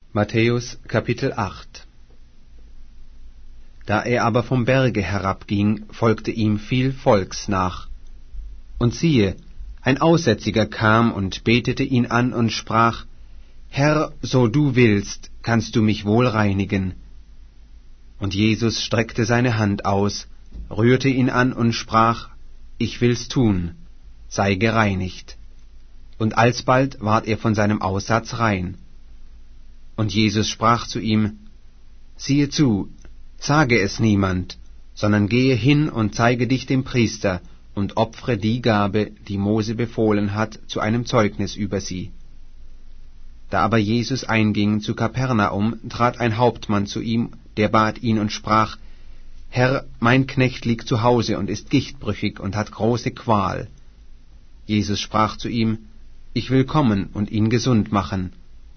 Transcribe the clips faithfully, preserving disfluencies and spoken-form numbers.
Matthäus Kapitel acht. Da er aber vom Berge herabging, folgte ihm viel Volks nach. Und siehe, ein Aussätziger kam und betete ihn an und sprach: Herr, so du willst, kannst du mich wohl reinigen. Und Jesus streckte seine Hand aus, rührte ihn an und sprach: Ich will's tun, sei gereinigt. Und alsbald ward er von seinem Aussatz rein. Und Jesus sprach zu ihm: Siehe zu, sage es niemand, sondern gehe hin und zeige dich dem Priester und opfere die Gabe, die Mose befohlen hat, zu einem Zeugnis über sie. Da aber Jesus einging zu Kapernaum, trat ein Hauptmann zu ihm, der bat ihn und sprach: Herr, mein Knecht liegt zu Hause und ist gichtbrüchig und hat große Qual. Jesus sprach zu ihm: Ich will kommen und ihn gesund machen.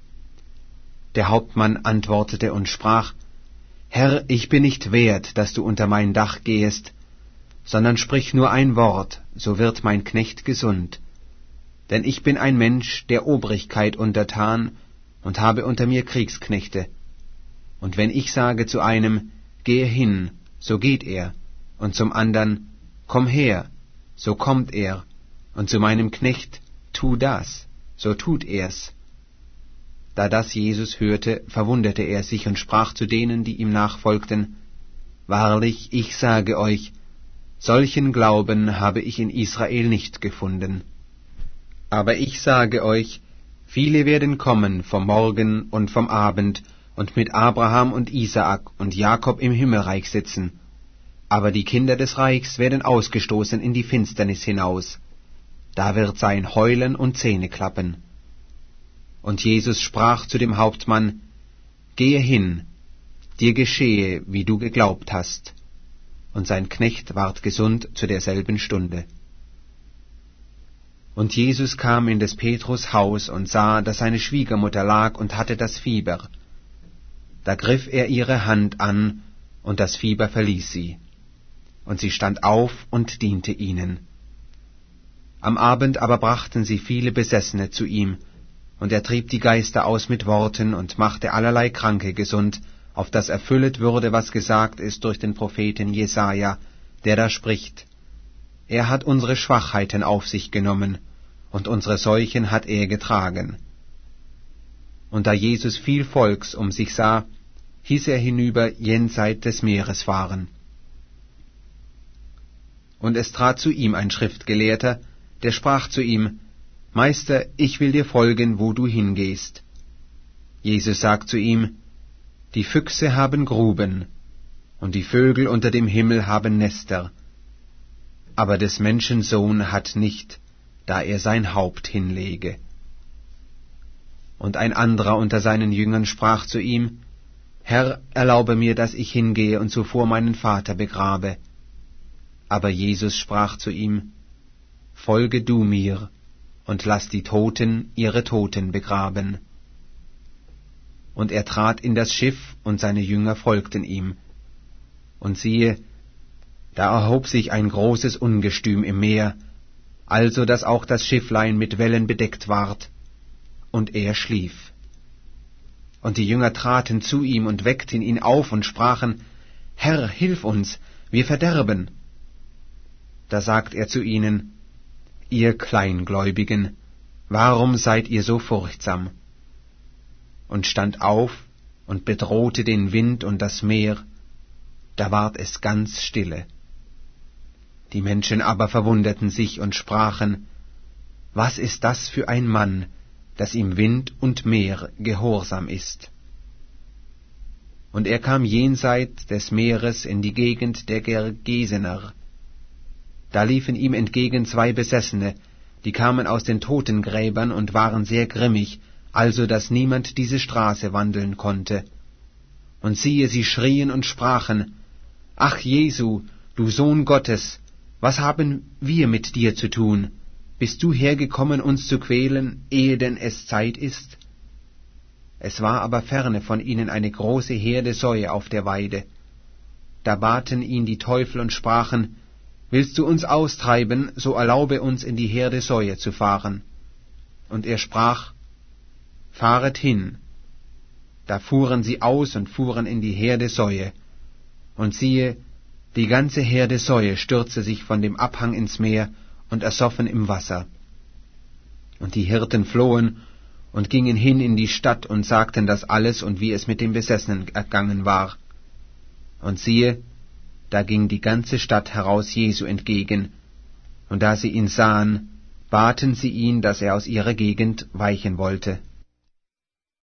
Der Hauptmann antwortete und sprach: Herr, ich bin nicht wert, dass du unter mein Dach gehest, sondern sprich nur ein Wort, so wird mein Knecht gesund. Denn ich bin ein Mensch der Obrigkeit untertan und habe unter mir Kriegsknechte. Und wenn ich sage zu einem: Gehe hin, so geht er, und zum andern: Komm her, so kommt er, und zu meinem Knecht: Tu das, so tut er's. Da das Jesus hörte, verwunderte er sich und sprach zu denen, die ihm nachfolgten: Wahrlich, ich sage euch, solchen Glauben habe ich in Israel nicht gefunden. Aber ich sage euch, viele werden kommen vom Morgen und vom Abend und mit Abraham und Isaak und Jakob im Himmelreich sitzen. Aber die Kinder des Reichs werden ausgestoßen in die Finsternis hinaus. Da wird sein Heulen und Zähneklappen. Und Jesus sprach zu dem Hauptmann: Gehe hin, dir geschehe, wie du geglaubt hast. Und sein Knecht ward gesund zu derselben Stunde. Und Jesus kam in des Petrus Haus und sah, dass seine Schwiegermutter lag und hatte das Fieber. Da griff er ihre Hand an, und das Fieber verließ sie. Und sie stand auf und diente ihnen. Am Abend aber brachten sie viele Besessene zu ihm, und er trieb die Geister aus mit Worten und machte allerlei Kranke gesund, auf das erfüllet würde, was gesagt ist durch den Propheten Jesaja, der da spricht: Er hat unsere Schwachheiten auf sich genommen, und unsere Seuchen hat er getragen. Und da Jesus viel Volks um sich sah, hieß er hinüber jenseit des Meeres fahren. Und es trat zu ihm ein Schriftgelehrter, der sprach zu ihm: Meister, ich will dir folgen, wo du hingehst. Jesus sagt zu ihm: Die Füchse haben Gruben, und die Vögel unter dem Himmel haben Nester, aber des Menschen Sohn hat nicht, da er sein Haupt hinlege. Und ein anderer unter seinen Jüngern sprach zu ihm: Herr, erlaube mir, dass ich hingehe und zuvor meinen Vater begrabe. Aber Jesus sprach zu ihm: Folge du mir, und lass die Toten ihre Toten begraben. Und er trat in das Schiff, und seine Jünger folgten ihm. Und siehe, da erhob sich ein großes Ungestüm im Meer, also dass auch das Schifflein mit Wellen bedeckt ward, und er schlief. Und die Jünger traten zu ihm und weckten ihn auf und sprachen: Herr, hilf uns, wir verderben. Da sagt er zu ihnen: Ihr Kleingläubigen, warum seid ihr so furchtsam? Und stand auf und bedrohte den Wind und das Meer, da ward es ganz stille. Die Menschen aber verwunderten sich und sprachen: Was ist das für ein Mann, dass ihm Wind und Meer gehorsam ist? Und er kam jenseit des Meeres in die Gegend der Gergesener. Da liefen ihm entgegen zwei Besessene, die kamen aus den Totengräbern und waren sehr grimmig, also dass niemand diese Straße wandeln konnte. Und siehe, sie schrien und sprachen: Ach Jesu, du Sohn Gottes, was haben wir mit dir zu tun? Bist du hergekommen, uns zu quälen, ehe denn es Zeit ist? Es war aber ferne von ihnen eine große Herde Säue auf der Weide. Da baten ihn die Teufel und sprachen: Willst du uns austreiben, so erlaube uns in die Herde Säue zu fahren. Und er sprach: Fahret hin. da fuhren sie aus und fuhren in die Herde Säue. Und siehe, die ganze Herde Säue stürzte sich von dem Abhang ins Meer und ersoffen im Wasser. Und die Hirten flohen und gingen hin in die Stadt und sagten das alles und wie es mit dem Besessenen ergangen war. Und siehe, da ging die ganze Stadt heraus Jesu entgegen, und da sie ihn sahen, baten sie ihn, dass er aus ihrer Gegend weichen wollte.